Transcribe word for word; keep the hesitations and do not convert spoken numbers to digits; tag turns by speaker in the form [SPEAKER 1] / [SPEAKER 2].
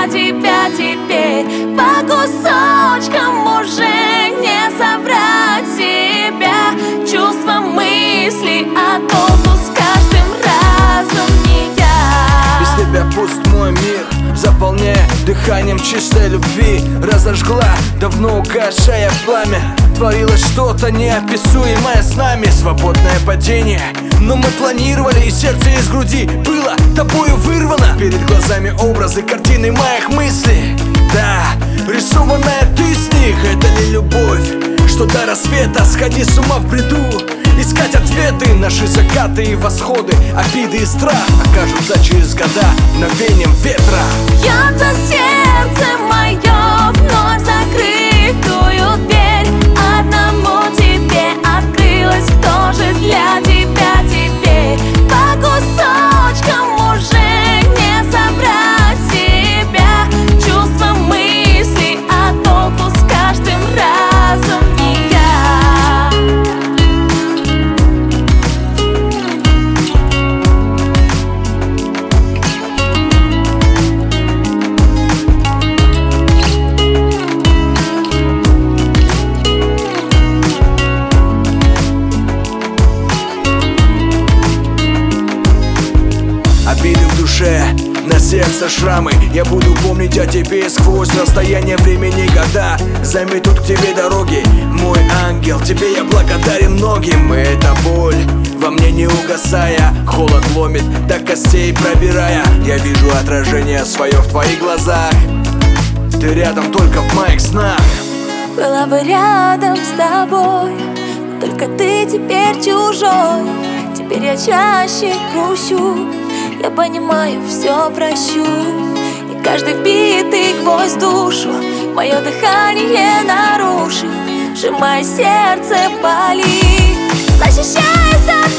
[SPEAKER 1] тебя теперь. По кусочкам уже не собрать себя. Чувства, мысли, а толку с каждым разом не я.
[SPEAKER 2] Без тебя пуст мой мир, заполняя дыханием чистой любви. Разожгла давно угасшее пламя, творилось что-то неописуемое с нами. Свободное падение, но мы планировали, и сердце из груди было тобою вырвано. Перед глазами образы, картины моих мыслей. Да, рисованная ты с них, это ли любовь? Что до рассвета, сходи с ума в бреду, искать ответы, наши закаты и восходы, обиды и страх окажутся через года мгновением ветра.
[SPEAKER 1] Бьется сердце мое, вновь закрытую дверь. Одному тебе открылась, кто же для тебя теперь? По кусочкам уже не собрать себя. Чувства, мысли, а толку с каждым разом не я.
[SPEAKER 2] Обиды в душе, на сердце шрамы. Я буду помнить о тебе сквозь расстояние времени и года. Заметут к тебе дороги, мой ангел. Тебе я благодарен многим. И эта боль во мне не угасая, холод ломит до костей пробирая. Я вижу отражение свое в твоих глазах. Ты рядом только в моих снах.
[SPEAKER 1] Была бы рядом с тобой, только ты теперь чужой. Теперь я чаще грущу, я понимаю, все прощу. И каждый вбитый гвоздь в душу мое дыхание нарушит, сжимая сердце, боли, защищаясь от